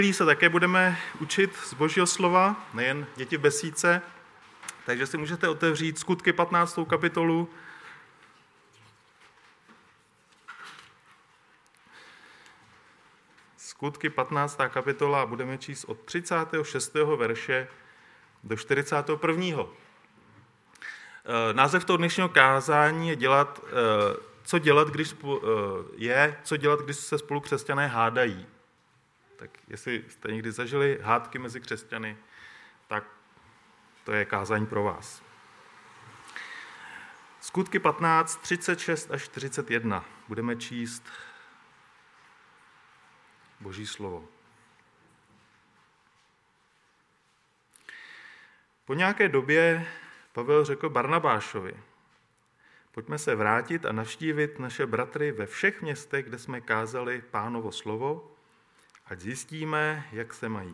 se také budeme učit z Božího slova, nejen děti v besídce, takže si můžete otevřít Skutky 15. kapitolu. Skutky 15. kapitola a budeme číst od 36. verše do 41. Název toho dnešního kázání je co dělat, když se spolu křesťané hádají. Tak jestli jste někdy zažili hádky mezi křesťany, tak to je kázání pro vás. Skutky 15, 36 až 41. Budeme číst Boží slovo. Po nějaké době Pavel řekl Barnabášovi: pojďme se vrátit a navštívit naše bratry ve všech městech, kde jsme kázali Pánovo slovo, ať zjistíme, jak se mají.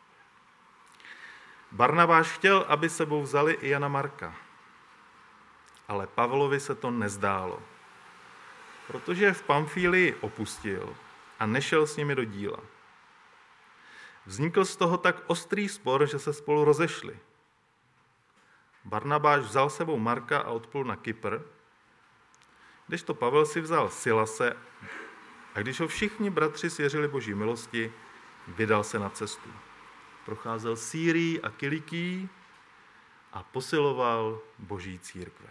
Barnabáš chtěl, aby sebou vzali i Jana Marka, ale Pavlovi se to nezdálo, protože v Pamfílii opustil a nešel s nimi do díla. Vznikl z toho tak ostrý spor, že se spolu rozešli. Barnabáš vzal sebou Marka a odplul na Kypr, kdežto Pavel si vzal Silase, a když ho všichni bratři svěřili Boží milosti, vydal se na cestu. Procházel Sýrií a Kilikií a posiloval Boží církve.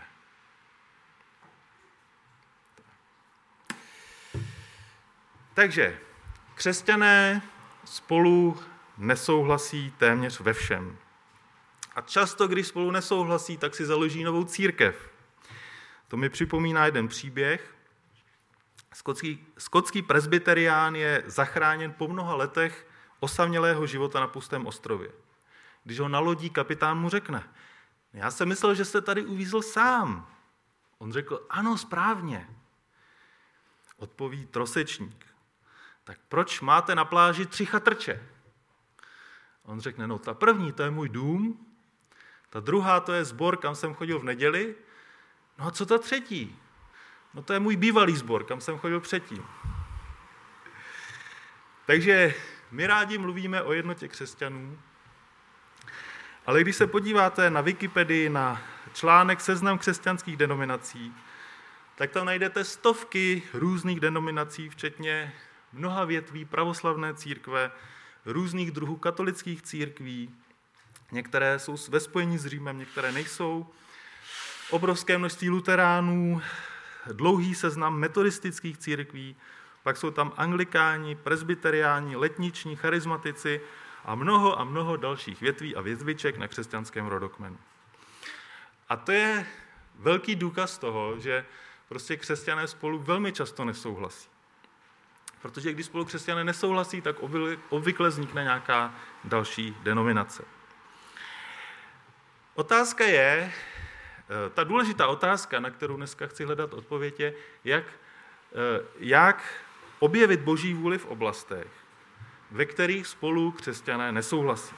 Takže křesťané spolu nesouhlasí téměř ve všem. A často, když spolu nesouhlasí, tak si založí novou církev. To mi připomíná jeden příběh. Skotský presbyterián je zachráněn po mnoha letech osamělého života na pustém ostrově. Když ho nalodí, kapitán mu řekne: já jsem myslel, že jste tady uvízl sám. On řekl: ano, správně. Odpoví trosečník: tak proč máte na pláži 3 chatrče? On řekne: no ta první, to je můj dům, ta druhá, to je sbor, kam jsem chodil v neděli, no a co ta třetí? No to je můj bývalý sbor, kam jsem chodil předtím. Takže my rádi mluvíme o jednotě křesťanů, ale když se podíváte na Wikipedii, na článek Seznam křesťanských denominací, tak tam najdete stovky různých denominací, včetně mnoha větví pravoslavné církve, různých druhů katolických církví. Některé jsou ve spojení s Římem, některé nejsou. Obrovské množství luteránů, dlouhý seznam metodistických církví, pak jsou tam anglikáni, presbyteriáni, letniční, charizmatici a mnoho dalších větví a větviček na křesťanském rodokmenu. A to je velký důkaz toho, že prostě křesťané spolu velmi často nesouhlasí. Protože když spolu křesťané nesouhlasí, tak obvykle vznikne nějaká další denominace. Otázka je, ta důležitá otázka, na kterou dneska chci hledat odpověď, je, jak objevit Boží vůli v oblastech, ve kterých spolu křesťané nesouhlasí.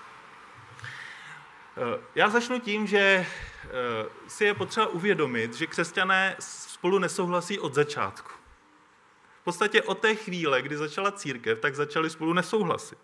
Já začnu tím, že si je potřeba uvědomit, že křesťané spolu nesouhlasí od začátku. V podstatě od té chvíle, kdy začala církev, tak začali spolu nesouhlasit.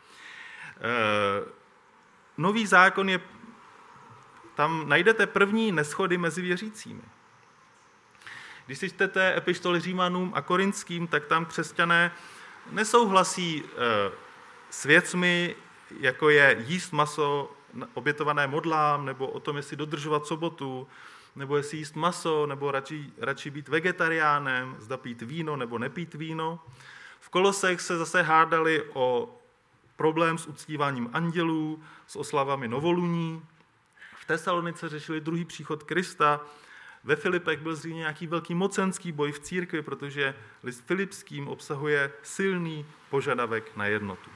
Nový zákon je, tam najdete první neshody mezi věřícími. Když si čtete epištoly Římanům a Korinským, tak tam křesťané nesouhlasí s věcmi, jako je jíst maso obětované modlám, nebo o tom, jestli dodržovat sobotu, nebo jestli jíst maso, nebo radši být vegetariánem, zda pít víno nebo nepít víno. V Kolosech se zase hádali o problém s uctíváním andělů, s oslavami novoluní. V Tesalonice řešili druhý příchod Krista. Ve Filipech byl zřejmě nějaký velký mocenský boj v církvi, protože list Filipským obsahuje silný požadavek na jednotu.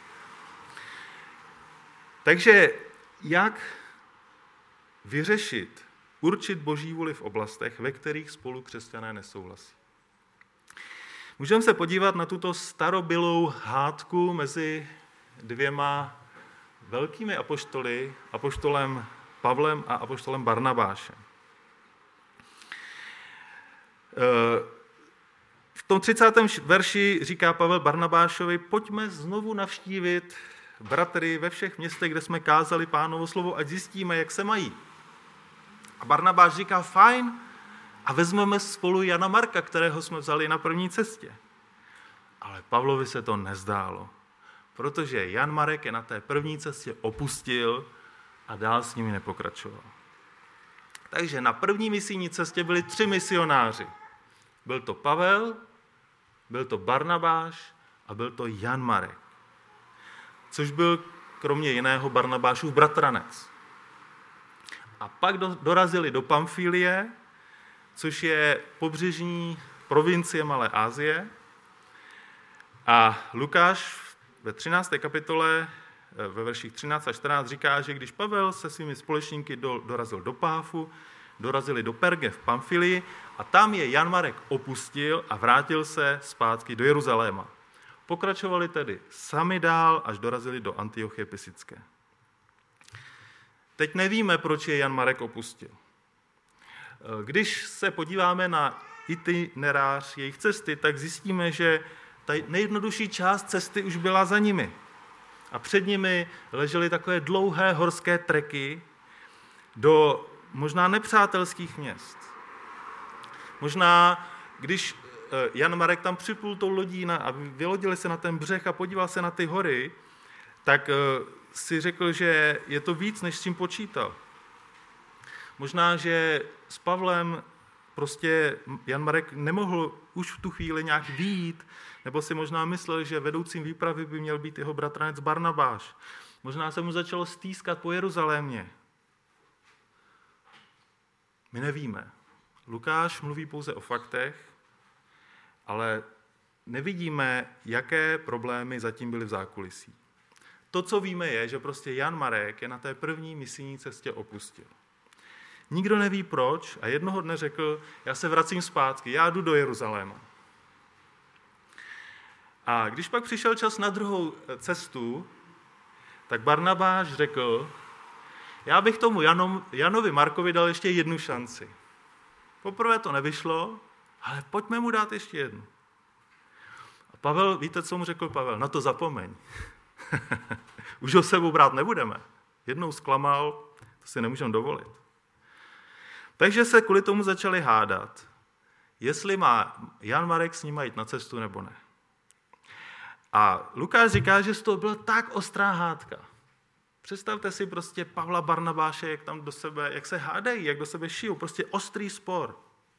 Takže jak vyřešit, určit Boží vůli v oblastech, ve kterých spolu křesťané nesouhlasí? Můžeme se podívat na tuto starobylou hádku mezi dvěma velkými apoštoly, apoštolem Pavlem a apoštolem Barnabášem. V tom 30. verši říká Pavel Barnabášovi, pojďme znovu navštívit bratry ve všech městech, kde jsme kázali Pánovo slovo, ať zjistíme, jak se mají. A Barnabáš říká, fajn, a vezmeme spolu Jana Marka, kterého jsme vzali na první cestě. Ale Pavlovi se to nezdálo, protože Jan Marek je na té první cestě opustil a dál s nimi nepokračoval. Takže na první misijní cestě byli 3 misionáři. Byl to Pavel, byl to Barnabáš a byl to Jan Marek. Což byl kromě jiného Barnabášův bratranec. A pak dorazili do Pamfílie, což je pobřežní provincie Malé Asie. A Lukáš ve 13. kapitole, ve verších 13 a 14 říká, že když Pavel se svými společníky dorazil do Páfu, dorazili do Perge v Pamfilii a tam je Jan Marek opustil a vrátil se zpátky do Jeruzaléma. Pokračovali tedy sami dál, až dorazili do Antiochie Pisické. Teď nevíme, proč je Jan Marek opustil. Když se podíváme na itinerář jejich cesty, tak zjistíme, že ta nejjednodušší část cesty už byla za nimi. A před nimi ležely takové dlouhé horské treky do možná nepřátelských měst. Možná, když Jan Marek tam připlul tou lodí a vylodili se na ten břeh a podíval se na ty hory, tak si řekl, že je to víc, než s čím počítal. Možná, že s Pavlem prostě Jan Marek nemohl už v tu chvíli nějak vyjít, nebo si možná myslel, že vedoucím výpravy by měl být jeho bratranec Barnabáš. Možná se mu začalo stýskat po Jeruzalémě. My nevíme. Lukáš mluví pouze o faktech, ale nevidíme, jaké problémy zatím byly v zákulisí. To, co víme, je, že prostě Jan Marek je na té první misijní cestě opustil. Nikdo neví proč a jednoho dne řekl, já se vracím zpátky, já jdu do Jeruzaléma. A když pak přišel čas na druhou cestu, tak Barnabáš řekl, já bych tomu Janovi Markovi dal ještě jednu šanci. Poprvé to nevyšlo, ale pojďme mu dát ještě jednu. A Pavel, víte, co mu řekl Pavel? Na to zapomeň. Už ho sebou brát nebudeme. Jednou zklamal, to si nemůžeme dovolit. Takže se kvůli tomu začali hádat, jestli má Jan Marek s ním jít na cestu nebo ne. A Lukáš říká, že z toho byla tak ostrá hádka. Představte si prostě Pavla Barnabáše, jak tam do sebe, jak se hádají, jak do sebe šijou, prostě ostrý spor.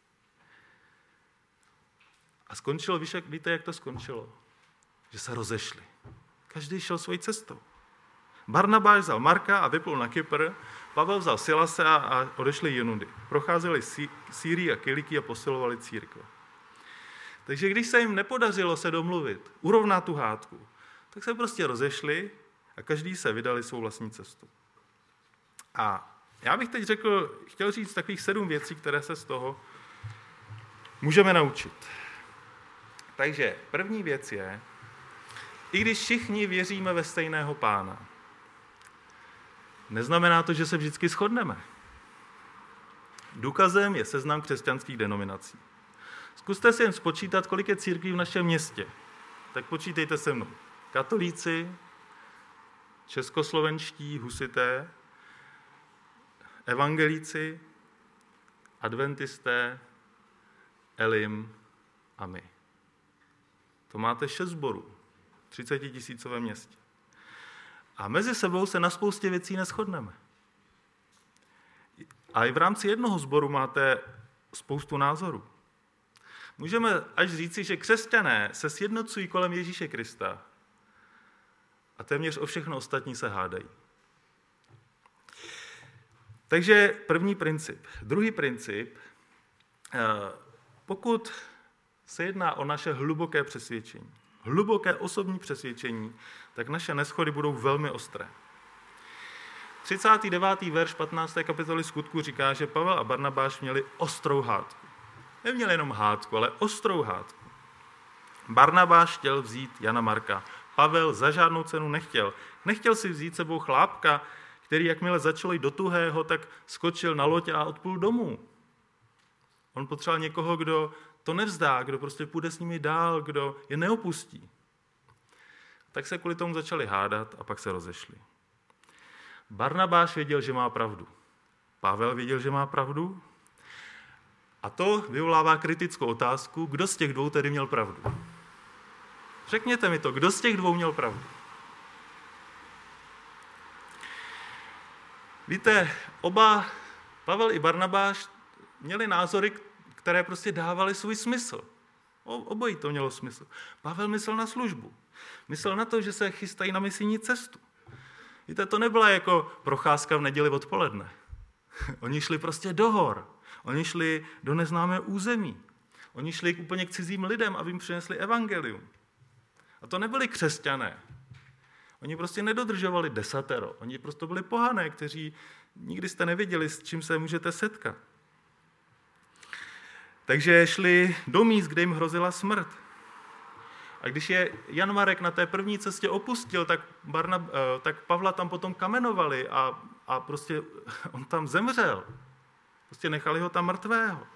A skončilo, víte, jak to skončilo? Že se rozešli. Každý šel svojí cestou. Barnabáš vzal Marka a vyplul na Kypr, Pavel vzal Silase a odešli jinudy. Procházeli Sýrii a Kilikii a posilovali církve. Takže když se jim nepodařilo se domluvit, urovnat tu hádku, tak se prostě rozešli a každý se vydali svou vlastní cestu. A já bych teď chtěl říct takových 7 věcí, které se z toho můžeme naučit. Takže první věc je, i když všichni věříme ve stejného Pána, neznamená to, že se vždycky shodneme. Důkazem je seznam křesťanských denominací. Zkuste si jen spočítat, kolik je církví v našem městě. Tak počítejte se mnou. Katolíci, českoslovenští husité, evangelíci, adventisté, Elim a my. To máte 6 sborů, 30 000 městě. A mezi sebou se na spoustě věcí neshodneme. A i v rámci jednoho sboru máte spoustu názorů. Můžeme až říci, že křesťané se sjednocují kolem Ježíše Krista a téměř o všechno ostatní se hádají. Takže první princip. Druhý princip, pokud se jedná o naše hluboké přesvědčení, hluboké osobní přesvědčení, tak naše neshody budou velmi ostré. 39. verš 15. kapitoly Skutků říká, že Pavel a Barnabáš měli ostrou hádku. Neměli jenom hádku, ale ostrou hádku. Barnabáš chtěl vzít Jana Marka. Pavel za žádnou cenu nechtěl. Nechtěl si vzít sebou chlápka, který jakmile začalo jít do tuhého, tak skočil na loď a odplul domů. On potřeboval někoho, kdo to nevzdá, kdo prostě půjde s nimi dál, kdo je neopustí. Tak se kvůli tomu začali hádat a pak se rozešli. Barnabáš věděl, že má pravdu. Pavel věděl, že má pravdu. A to vyvolává kritickou otázku, kdo z těch dvou tedy měl pravdu. Řekněte mi to, kdo z těch dvou měl pravdu. Víte, oba, Pavel i Barnabáš, měli názory, které prostě dávaly svůj smysl. Obojí to mělo smysl. Pavel myslel na službu. Myslel na to, že se chystají na misijní cestu. Víte, to nebyla jako procházka v neděli odpoledne. Oni šli prostě do hor. Oni šli do neznámé území. Oni šli úplně k cizím lidem, aby jim přinesli evangelium. A to nebyli křesťané. Oni prostě nedodržovali desatero. Oni prostě byli pohané, kteří nikdy jste nevěděli, s čím se můžete setkat. Takže šli do míst, kde jim hrozila smrt. A když je Jan Marek na té první cestě opustil, tak Pavla tam potom kamenovali a prostě on tam zemřel. Prostě nechali ho tam mrtvého.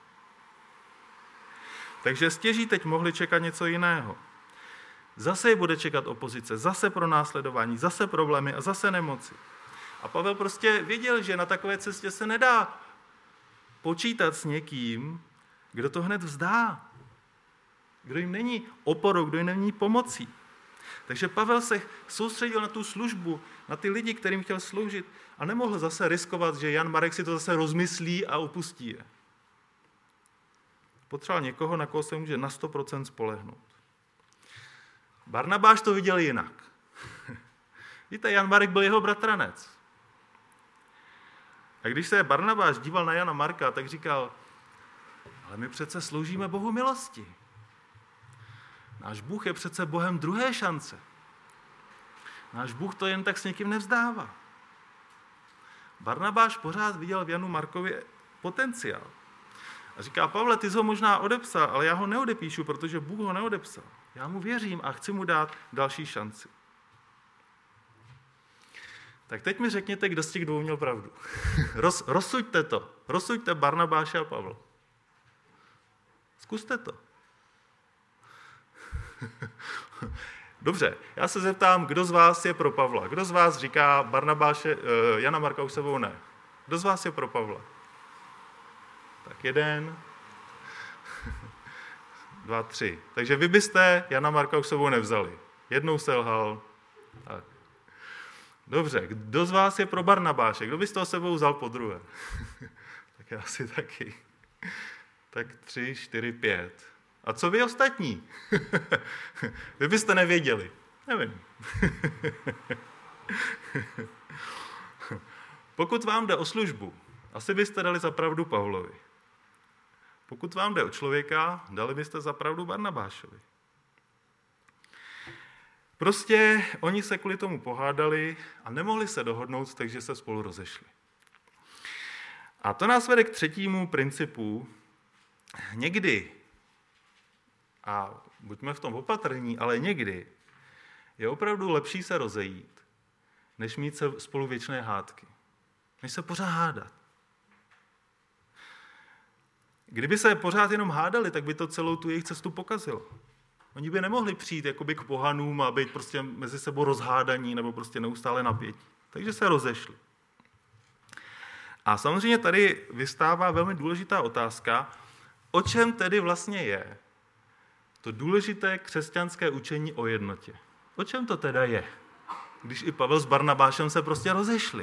Takže stěží teď mohli čekat něco jiného. Zase je bude čekat opozice, zase pronásledování, zase problémy a zase nemoci. A Pavel prostě věděl, že na takové cestě se nedá počítat s někým, kdo to hned vzdá. Kdo jim není oporou, kdo jim není pomocí. Takže Pavel se soustředil na tu službu, na ty lidi, kterým chtěl sloužit a nemohl zase riskovat, že Jan Marek si to zase rozmyslí a opustí je. Potřeboval někoho, na koho se může na 100% spolehnout. Barnabáš to viděl jinak. Víte, Jan Marek byl jeho bratranec. A když se Barnabáš díval na Jana Marka, tak říkal, ale my přece sloužíme Bohu milosti. Náš Bůh je přece Bohem druhé šance. Náš Bůh to jen tak s někým nevzdává. Barnabáš pořád viděl v Janu Markovi potenciál. A říká, Pavle, ty jsi ho možná odepsal, ale já ho neodepíšu, protože Bůh ho neodepsal. Já mu věřím a chci mu dát další šanci. Tak teď mi řekněte, kdo z těch dvou měl pravdu. Rozsuďte to. Rozsuďte Barnabáše a Pavla. Zkuste to. Dobře, já se zeptám, kdo z vás je pro Pavla? Kdo z vás říká Barnabáše, Jana Marka už sebou ne? Kdo z vás je pro Pavla? Tak 1, 2, 3. Takže vy byste Jana Marka už sebou nevzali. Jednou selhal. Tak. Dobře, kdo z vás je pro Barnabáše? Kdo byste ho sebou vzal po druhé? Tak já si taky. Tak 3, 4, 5. A co vy ostatní? Vy byste nevěděli. Nevím. Pokud vám jde o službu, asi byste dali za pravdu Pavlovi. Pokud vám jde o člověka, dali byste za pravdu Barnabášovi. Prostě oni se kvůli tomu pohádali a nemohli se dohodnout, takže se spolu rozešli. A to nás vede k třetímu principu. Někdy, a buďme v tom opatrní, ale někdy je opravdu lepší se rozejít, než mít se spolu věčné hádky. Než se pořád hádat. Kdyby se pořád jenom hádali, tak by to celou tu jejich cestu pokazilo. Oni by nemohli přijít jakoby k pohanům a být prostě mezi sebou rozhádaní nebo prostě neustále napětí. Takže se rozešli. A samozřejmě tady vystává velmi důležitá otázka, o čem tedy vlastně je to důležité křesťanské učení o jednotě. O čem to teda je, když i Pavel s Barnabášem se prostě rozešli?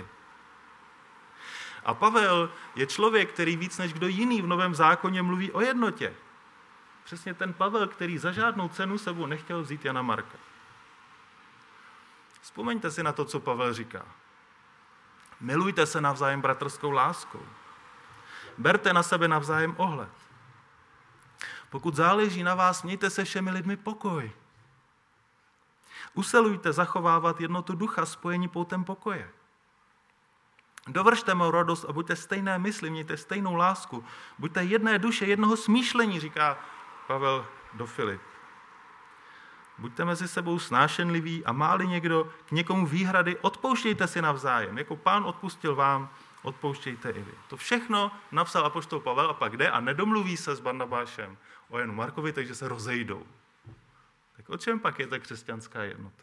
A Pavel je člověk, který víc než kdo jiný v Novém zákoně mluví o jednotě. Přesně ten Pavel, který za žádnou cenu sebou nechtěl vzít Jana Marka. Vzpomeňte si na to, co Pavel říká. Milujte se navzájem bratrskou láskou. Berte na sebe navzájem ohled. Pokud záleží na vás, mějte se všemi lidmi pokoj. Usilujte zachovávat jednotu ducha spojení poutem pokoje. Dovršte mou radost a buďte stejné mysli, mějte stejnou lásku. Buďte jedné duše, jednoho smýšlení, říká Pavel do Filip. Buďte mezi sebou snášenliví a má-li někdo k někomu výhrady, odpouštějte si navzájem. Jako Pán odpustil vám, odpouštějte i vy. To všechno napsal apoštol Pavel a pak jde a nedomluví se s Barnabášem. o Janu Markovi, takže se rozejdou. Tak o čem pak je ta křesťanská jednota?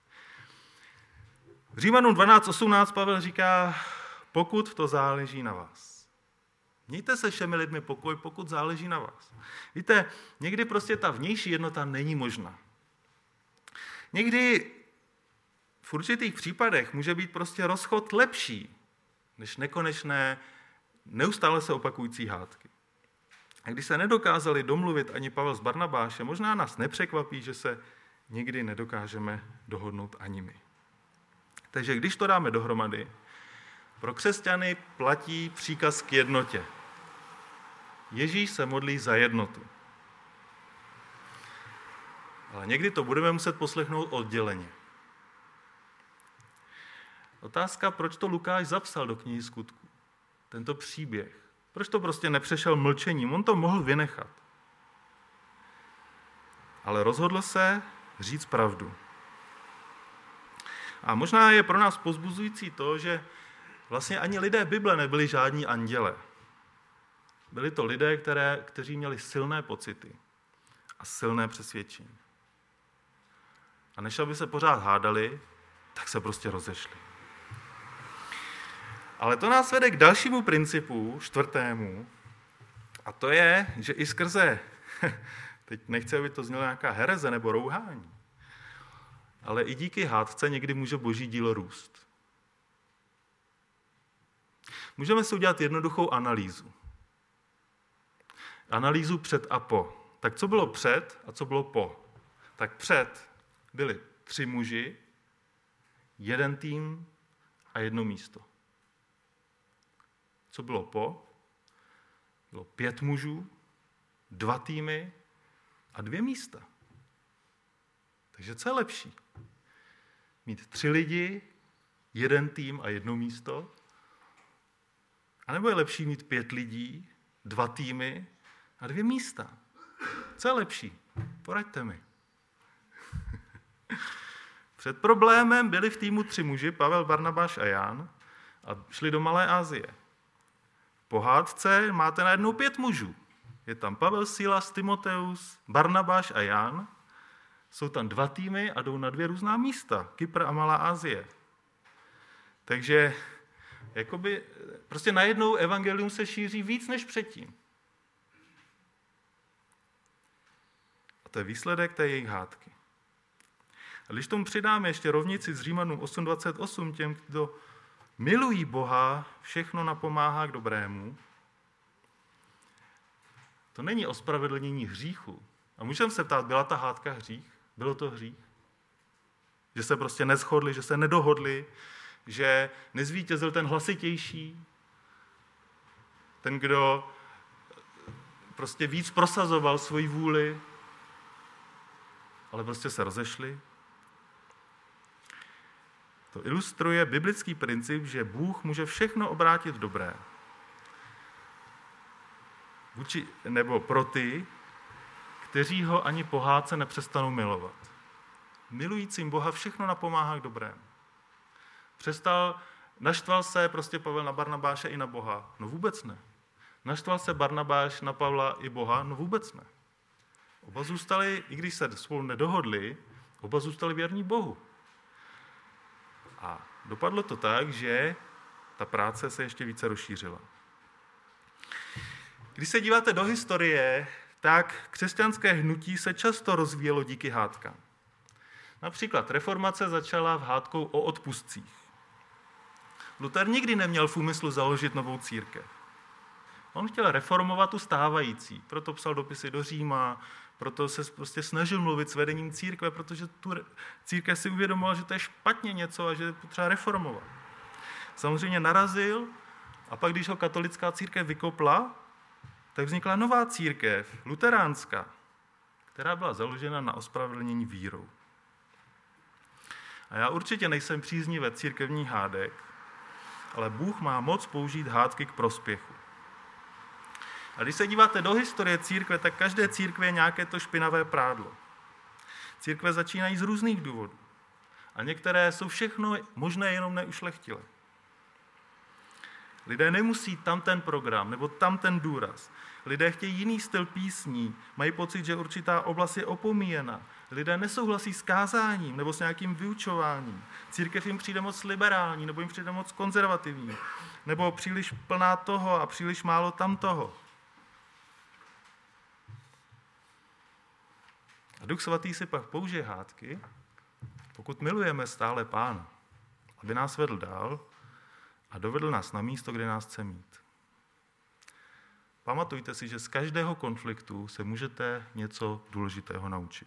V Římanům 12.18 Pavel říká, pokud to záleží na vás. Mějte se všemi lidmi pokoj, pokud záleží na vás. Víte, někdy prostě ta vnější jednota není možná. Někdy v určitých případech může být prostě rozchod lepší než nekonečné, neustále se opakující hádky. A když se nedokázali domluvit ani Pavel s Barnabášem, možná nás nepřekvapí, že se někdy nedokážeme dohodnout ani my. Takže když to dáme dohromady, pro křesťany platí příkaz k jednotě. Ježíš se modlí za jednotu. Ale někdy to budeme muset poslechnout odděleně. Otázka, proč to Lukáš zapsal do knihy Skutků? Tento příběh. Proč to prostě nepřešel mlčením? On to mohl vynechat. Ale rozhodl se říct pravdu. A možná je pro nás povzbuzující to, že vlastně ani lidé Bible nebyli žádní anděle. Byli to lidé, kteří měli silné pocity a silné přesvědčení. A než aby se pořád hádali, tak se prostě rozešli. Ale to nás vede k dalšímu principu, 4. A to je, že i skrze, teď nechci, aby to znělo nějaká hereze nebo rouhání, ale i díky hádce někdy může boží dílo růst. Můžeme si udělat jednoduchou analýzu. Analýzu před a po. Tak co bylo před a co bylo po? Tak před byli 3 muži, 1 tým a 1 místo. Co bylo po? Bylo 5 mužů, 2 týmy a 2 místa. Takže co je lepší? Mít 3 lidi, 1 tým a 1 místo? A nebo je lepší mít 5 lidí, 2 týmy a 2 místa? Co je lepší? Poraďte mi. Před problémem byli v týmu 3 muži, Pavel, Barnabáš a Jan, a šli do Malé Asie. Po hádce máte najednou 5 mužů. Je tam Pavel, Silas, Timoteus, Barnabáš a Jan. Jsou tam 2 týmy a jdou na 2 různá místa. Kypr a Malá Asie. Takže jakoby, prostě najednou evangelium se šíří víc než předtím. A to je výsledek té jejich hádky. A když tomu přidáme ještě rovnici z Římanům 8.28, těm, kdo milují Boha, všechno napomáhá k dobrému, to není ospravedlnění hříchu. A můžeme se ptát, byla ta hádka hřích? Bylo to hřích? Že se prostě neshodli, že se nedohodli, že nezvítězil ten hlasitější, ten, kdo prostě víc prosazoval svoji vůli, ale prostě se rozešli. To ilustruje biblický princip, že Bůh může všechno obrátit v dobré. Nebo pro ty, kteří ho ani po hádce nepřestanou milovat. Milujícím Boha všechno napomáhá k dobrému. Naštval se prostě Pavel na Barnabáše i na Boha? No vůbec ne. Naštval se Barnabáš na Pavla i Boha? No vůbec ne. Oba zůstali, i když se spolu nedohodli, oba zůstali věrní Bohu. A dopadlo to tak, že ta práce se ještě více rozšířila. Když se díváte do historie, tak křesťanské hnutí se často rozvíjelo díky hádkám. Například reformace začala v hádkou o odpustcích. Luther nikdy neměl v úmyslu založit novou církev. On chtěl reformovat tu stávající, proto psal dopisy do Říma, proto se prostě snažil mluvit s vedením církve, protože tu církev si uvědomoval, že to je špatně něco a že je potřeba reformovat. Samozřejmě narazil a pak, když ho katolická církev vykopla, tak vznikla nová církev, luteránská, která byla založena na ospravedlnění vírou. A já určitě nejsem příznivec církevních hádek, ale Bůh má moc použít hádky k prospěchu. A když se díváte do historie církve, tak každé církve je nějaké to špinavé prádlo. Církve začínají z různých důvodů. A některé jsou všechno možné, jenom neušlechtilé. Lidé nemusí tam ten program nebo tam ten důraz. Lidé chtějí jiný styl písní, mají pocit, že určitá oblast je opomíjena. Lidé nesouhlasí s kázáním nebo s nějakým vyučováním. Církev jim přijde moc liberální nebo jim přijde moc konzervativní. Nebo příliš plná toho a příliš málo tamtoho. A Duch Svatý si pak použije hádky, pokud milujeme stále Pána, aby nás vedl dál a dovedl nás na místo, kde nás chce mít. Pamatujte si, že z každého konfliktu se můžete něco důležitého naučit.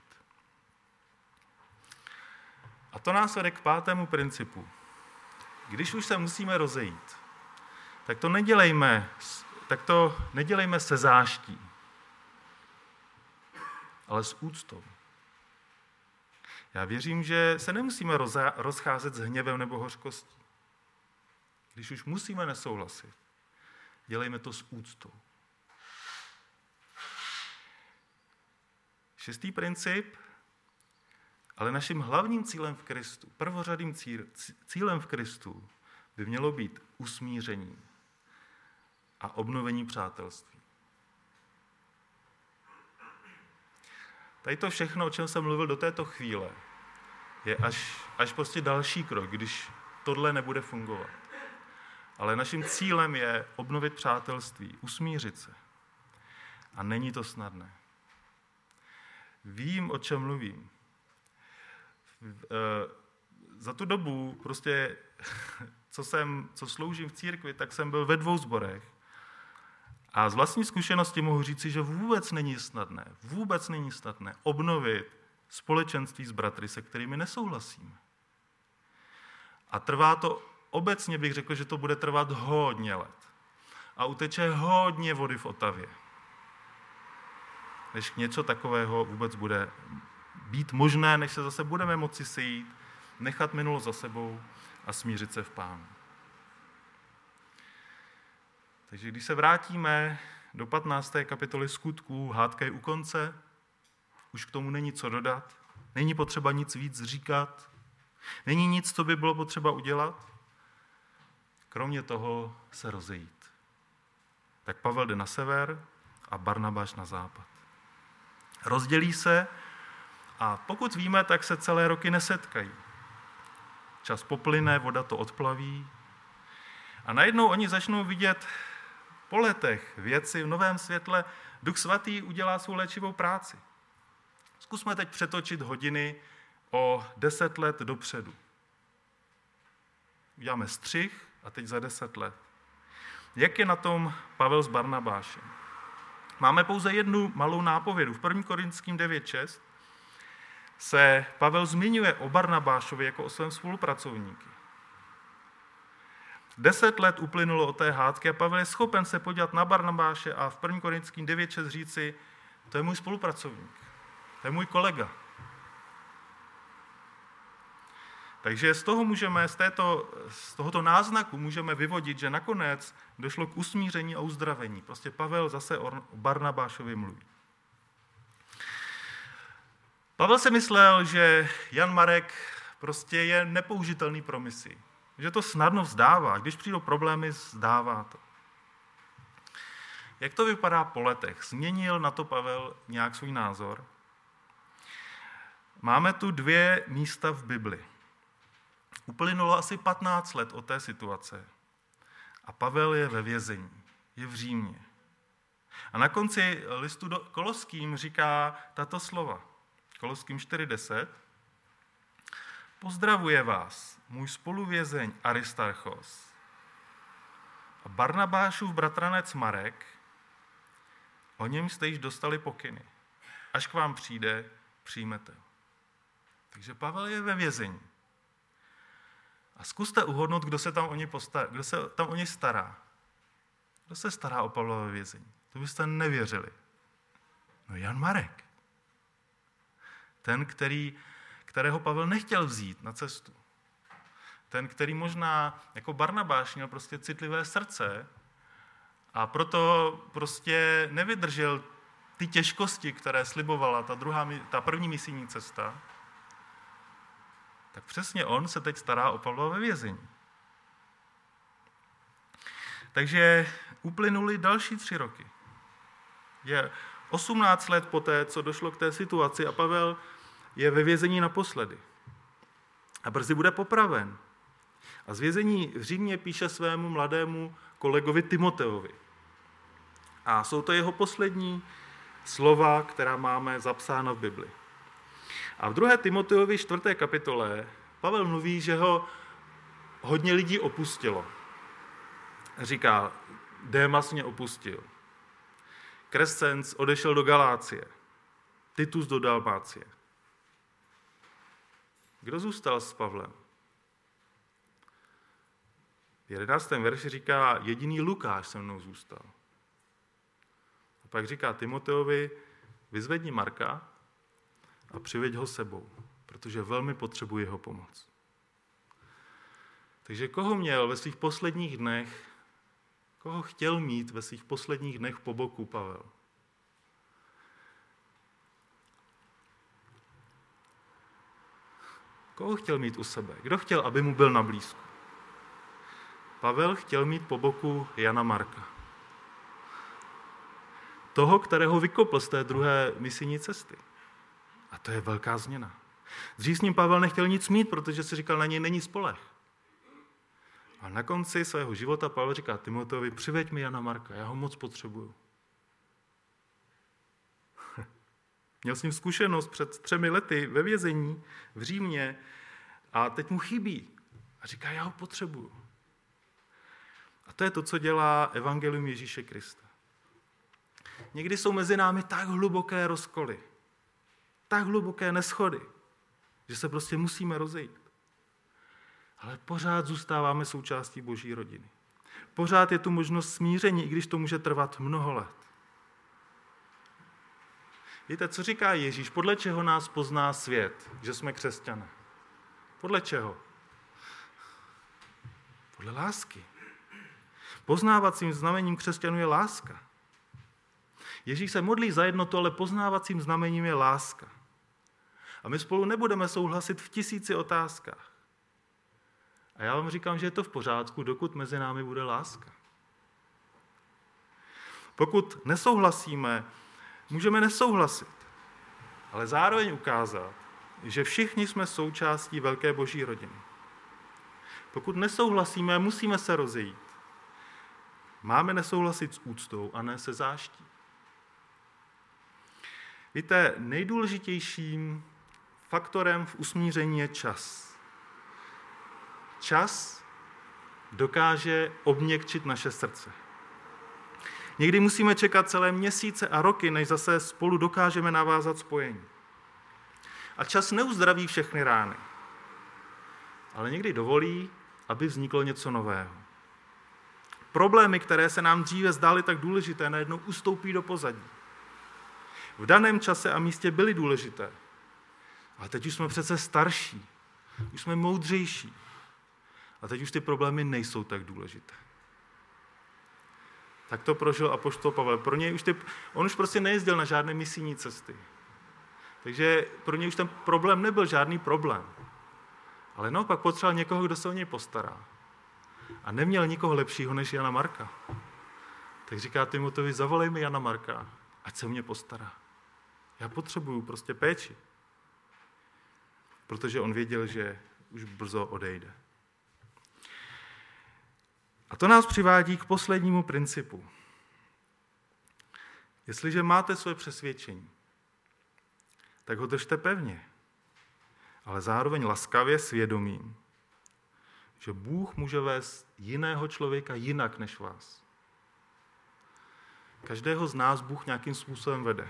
A to nás vede k 5. principu. Když už se musíme rozejít, tak to nedělejme se záští, ale s úctou. Já věřím, že se nemusíme rozcházet s hněvem nebo hořkostí. Když už musíme nesouhlasit, dělejme to s úctou. 6. princip, ale naším hlavním cílem v Kristu, prvořadým cílem v Kristu by mělo být usmíření a obnovení přátelství. Tady to všechno, o čem jsem mluvil do této chvíle, je až prostě další krok, když tohle nebude fungovat. Ale naším cílem je obnovit přátelství, usmířit se. A není to snadné. Vím, o čem mluvím. Za tu dobu, prostě, co sloužím v církvi, tak jsem byl ve 2 sborech. A z vlastní zkušenosti mohu říci, že vůbec není snadné obnovit společenství s bratry, se kterými nesouhlasíme. A trvá to, obecně bych řekl, že to bude trvat hodně let. A uteče hodně vody v Otavě, než něco takového vůbec bude být možné, než se zase budeme moci sejít, nechat minulost za sebou a smířit se v Pánu. Takže když se vrátíme do 15. kapitoly Skutků, hádka je u konce, už k tomu není co dodat, není potřeba nic víc říkat, není nic, co by bylo potřeba udělat, kromě toho se rozejít. Tak Pavel jde na sever a Barnabáš na západ. Rozdělí se a pokud víme, tak se celé roky nesetkají. Čas poplyne, voda to odplaví a najednou oni začnou vidět po letech věci v novém světle. Duch Svatý udělá svou léčivou práci. Zkusme teď přetočit hodiny o 10 let dopředu. Uděláme střih a teď za 10 let. Jak je na tom Pavel s Barnabášem? Máme pouze jednu malou nápovědu. V 1. Korinským 9.6 se Pavel zmiňuje o Barnabášovi jako o svém spolupracovníku. 10 let uplynulo od té hádky a Pavel je schopen se podívat na Barnabáše a v 1. Korinským 9.6 říci, to je můj spolupracovník, to je můj kolega. Takže z tohoto náznaku můžeme vyvodit, že nakonec došlo k usmíření a uzdravení. Prostě Pavel zase o Barnabášovi mluví. Pavel si myslel, že Jan Marek prostě je nepoužitelný pro misi. Že to snadno vzdává. Když přijdou problémy, vzdává to. Jak to vypadá po letech? Změnil na to Pavel nějak svůj názor? Máme tu 2 místa v Bibli. Uplynulo asi 15 let od té situace. A Pavel je ve vězení. Je v Římě. A na konci listu do Koloským říká tato slova. Koloským 4.10. Pozdravuje vás, můj spoluvězeň Aristarchos a Barnabášův bratranec Marek, o něm jste již dostali pokyny. Až k vám přijde, přijmete ho. Takže Pavel je ve vězení. A zkuste uhodnout, kdo se tam o něj stará. Kdo se stará o Pavlova vězení? To byste nevěřili. No Jan Marek. Ten, kterého Pavel nechtěl vzít na cestu. Ten, který možná jako Barnabáš měl prostě citlivé srdce a proto prostě nevydržel ty těžkosti, které slibovala ta první misijní cesta, tak přesně on se teď stará o Pavla ve vězení. Takže uplynuly další 3 roky. Je 18 let poté, co došlo k té situaci a Pavel je ve vězení naposledy. A brzy bude popraven. A z vězení v Římě píše svému mladému kolegovi Timoteovi. A jsou to jeho poslední slova, která máme zapsána v Bibli. A v 2. Timoteovi 4. kapitole Pavel mluví, že ho hodně lidí opustilo. Říká, Démas mě opustil. Krescens odešel do Galácie. Titus do Dalmácie. Kdo zůstal s Pavlem? V 11. verši říká, jediný Lukáš se mnou zůstal. A pak říká Timoteovi, vyzvedni Marka a přiveď ho sebou, protože velmi potřebuje jeho pomoc. Takže koho měl ve svých posledních dnech, koho chtěl mít ve svých posledních dnech po boku Pavel? Koho chtěl mít u sebe? Kdo chtěl, aby mu byl na blízku? Pavel chtěl mít po boku Jana Marka. Toho, kterého vykopl z té druhé misijní cesty. A to je velká změna. Dřív s ním Pavel nechtěl nic mít, protože si říkal, na něj není spoleh. A na konci svého života Pavel říká Timoteovi, přiveď mi Jana Marka, já ho moc potřebuju. Měl s ním zkušenost před 3 lety ve vězení v Římě a teď mu chybí. A říká, já ho potřebuju. A to je to, co dělá evangelium Ježíše Krista. Někdy jsou mezi námi tak hluboké rozkoly, tak hluboké neshody, že se prostě musíme rozejít. Ale pořád zůstáváme součástí Boží rodiny. Pořád je tu možnost smíření, i když to může trvat mnoho let. Víte, co říká Ježíš? Podle čeho nás pozná svět, že jsme křesťané? Podle čeho? Podle lásky. Poznávacím znamením křesťanů je láska. Ježíš se modlí za jednotu, ale poznávacím znamením je láska. A my spolu nebudeme souhlasit v 1000 otázkách. A já vám říkám, že je to v pořádku, dokud mezi námi bude láska. Pokud nesouhlasíme, můžeme nesouhlasit, ale zároveň ukázat, že všichni jsme součástí velké Boží rodiny. Pokud nesouhlasíme, musíme se rozejít. Máme nesouhlasit s úctou a ne se záští. Víte, nejdůležitějším faktorem v usmíření je čas. Čas dokáže obměkčit naše srdce. Někdy musíme čekat celé měsíce a roky, než zase spolu dokážeme navázat spojení. A čas neuzdraví všechny rány, ale někdy dovolí, aby vzniklo něco nového. Problémy, které se nám dříve zdály tak důležité, najednou ustoupí do pozadí. V daném čase a místě byly důležité, ale teď už jsme přece starší, už jsme moudřejší a teď už ty problémy nejsou tak důležité. Tak to prožil apoštol Pavel. Pro něj on už prostě nejezdil na žádné misijní cesty. Takže pro něj už ten problém nebyl žádný problém. Ale naopak potřeboval někoho, kdo se o něj postará. A neměl nikoho lepšího než Jana Marka. Tak říká Timoteovi, zavolej mi Jana Marka, ať se o mě postará. Já potřebuju prostě péči. Protože on věděl, že už brzo odejde. A to nás přivádí k poslednímu principu. Jestliže máte své přesvědčení, tak ho držte pevně, ale zároveň laskavě svědomím, že Bůh může vést jiného člověka jinak než vás. Každého z nás Bůh nějakým způsobem vede.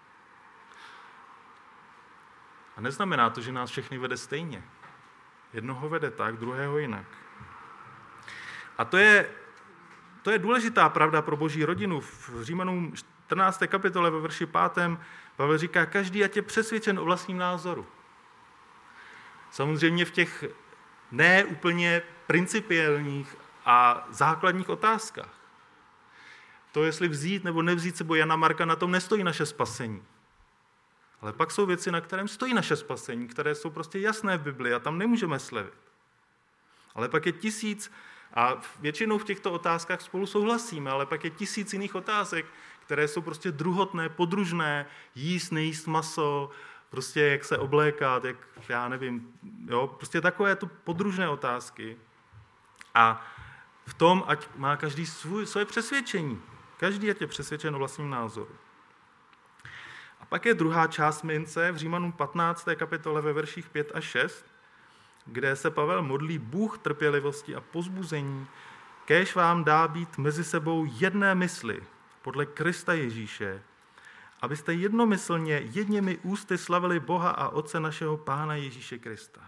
A neznamená to, že nás všechny vede stejně. Jednoho vede tak, druhého jinak. A to je důležitá pravda pro Boží rodinu. V Římanům 14. kapitole ve verši 5. Pavel říká, každý ať je přesvědčen o vlastním názoru. Samozřejmě v těch neúplně principiálních a základních otázkách. To, jestli vzít nebo nevzít sebou Jana Marka, na tom nestojí naše spasení. Ale pak jsou věci, na kterém stojí naše spasení, které jsou prostě jasné v Bibli a tam nemůžeme slevit. Ale pak je 1000, a většinou v těchto otázkách spolu souhlasíme, ale pak je 1000 jiných otázek, které jsou prostě druhotné, podružné, jíst, nejíst maso, prostě jak se oblékat, jak, já nevím, jo, prostě takové to podružné otázky. A v tom, ať má každý svoje přesvědčení. Každý ať je přesvědčen o vlastním názoru. A pak je druhá část mince v Římanům 15. kapitole ve verších 5 až 6, kde se Pavel modlí: Bůh trpělivosti a povzbuzení, kéž vám dá být mezi sebou jedné mysli podle Krista Ježíše, abyste jednomyslně jedněmi ústy slavili Boha a Otce našeho Pána Ježíše Krista.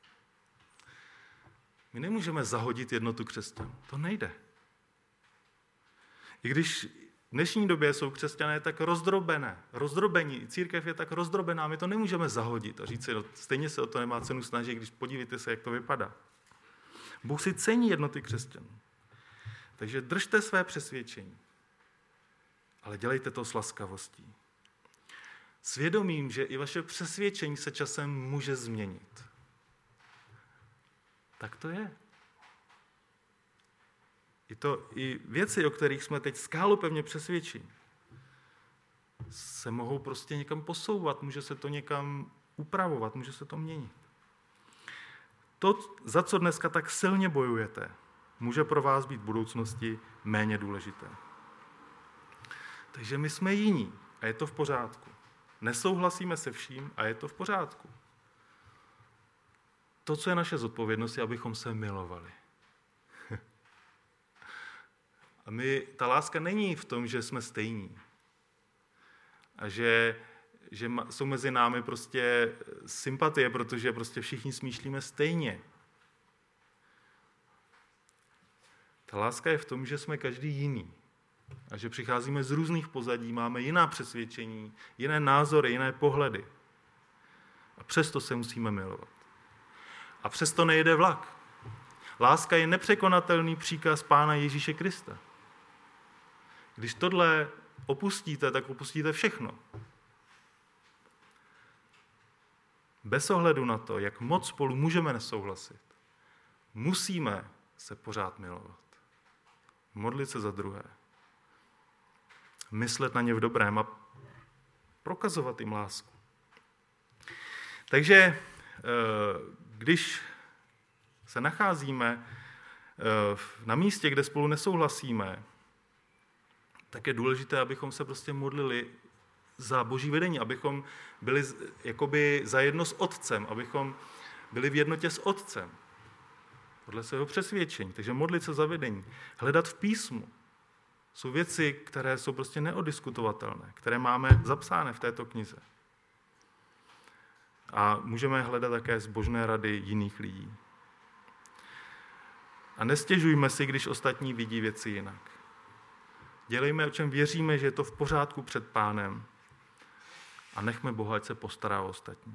My nemůžeme zahodit jednotu křesťanů. To nejde. I když v dnešní době jsou křesťané tak rozdrobení, církev je tak rozdrobená, my to nemůžeme zahodit a říct si, no, stejně se o to nemá cenu snažit, když podívejte se, jak to vypadá. Bůh si cení jednoty křesťanů. Takže držte své přesvědčení, ale dělejte to s laskavostí. Svědomím, že i vaše přesvědčení se časem může změnit. Tak to je. I věci, o kterých jsme teď skálopevně přesvědčeni, se mohou prostě někam posouvat, může se to někam upravovat, může se to měnit. To, za co dneska tak silně bojujete, může pro vás být v budoucnosti méně důležité. Takže my jsme jiní a je to v pořádku. Nesouhlasíme se vším a je to v pořádku. To, co je naše zodpovědnost, je, abychom se milovali. A ta láska není v tom, že jsme stejní. A že jsou mezi námi prostě sympatie, protože prostě všichni smýšlíme stejně. Ta láska je v tom, že jsme každý jiný. A že přicházíme z různých pozadí, máme jiná přesvědčení, jiné názory, jiné pohledy. A přesto se musíme milovat. A přesto nejede vlak. Láska je nepřekonatelný příkaz Pána Ježíše Krista. Když tohle opustíte, tak opustíte všechno. Bez ohledu na to, jak moc spolu můžeme nesouhlasit, musíme se pořád milovat. Modlit se za druhé. Myslet na ně v dobrém a prokazovat jim lásku. Takže když se nacházíme na místě, kde spolu nesouhlasíme, tak je důležité, abychom se prostě modlili za Boží vedení, abychom byli jakoby zajedno s Otcem, abychom byli v jednotě s Otcem, podle svého přesvědčení. Takže modlit se za vedení, hledat v písmu. Jsou věci, které jsou prostě neodiskutovatelné, které máme zapsány v této knize. A můžeme hledat také zbožné rady jiných lidí. A nestěžujme si, když ostatní vidí věci jinak. Dělejme, o čem věříme, že je to v pořádku před Pánem. A nechme Boha, ať se postará o ostatní.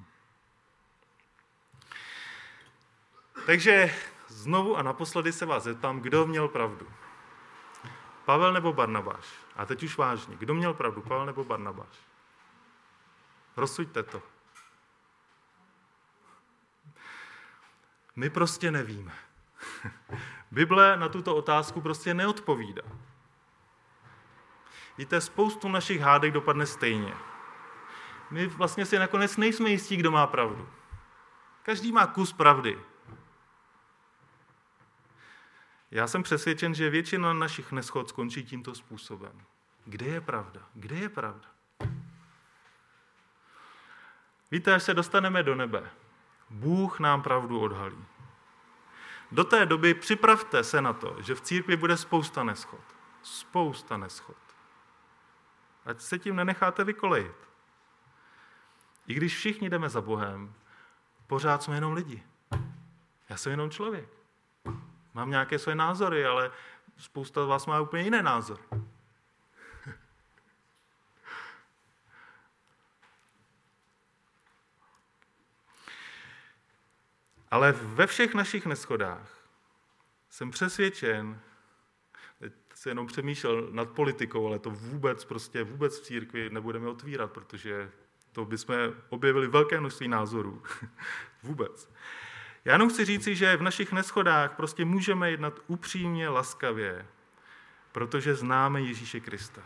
Takže znovu a naposledy se vás zeptám, kdo měl pravdu. Pavel nebo Barnabáš? A teď už vážně. Kdo měl pravdu, Pavel nebo Barnabáš? Rozsuďte to. My prostě nevíme. Bible na tuto otázku prostě neodpovídá. Víte, spoustu našich hádek dopadne stejně. My vlastně si nakonec nejsme jistí, kdo má pravdu. Každý má kus pravdy. Já jsem přesvědčen, že většina našich neshod skončí tímto způsobem. Kde je pravda? Kde je pravda? Víte, až se dostaneme do nebe, Bůh nám pravdu odhalí. Do té doby připravte se na to, že v církvi bude spousta neshod. Spousta neshod. Ať se tím nenecháte vykolejit. I když všichni jdeme za Bohem, pořád jsme jenom lidi. Já jsem jenom člověk. Mám nějaké své názory, ale spousta z vás má úplně jiné názory. Ale ve všech našich neshodách jsem přesvědčen, teď se jenom přemýšlel nad politikou, ale to vůbec v církvi nebudeme otvírat, protože to bychom objevili velké množství názorů. Vůbec. Já jenom chci říci, že v našich neshodách prostě můžeme jednat upřímně, laskavě, protože známe Ježíše Krista.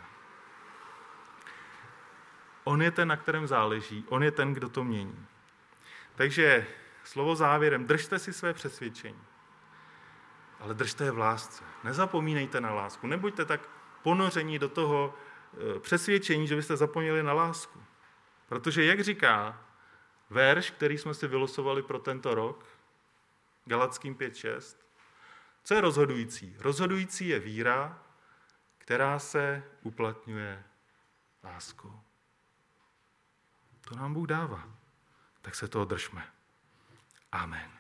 On je ten, na kterém záleží, on je ten, kdo to mění. Takže slovo závěrem, držte si své přesvědčení, ale držte je v lásce. Nezapomínejte na lásku, nebuďte tak ponoření do toho přesvědčení, že byste zapomněli na lásku. Protože, jak říká verš, který jsme si vylosovali pro tento rok, Galackým 5.6, co je rozhodující? Rozhodující je víra, která se uplatňuje láskou. To nám Bůh dává. Tak se toho držme. Amen.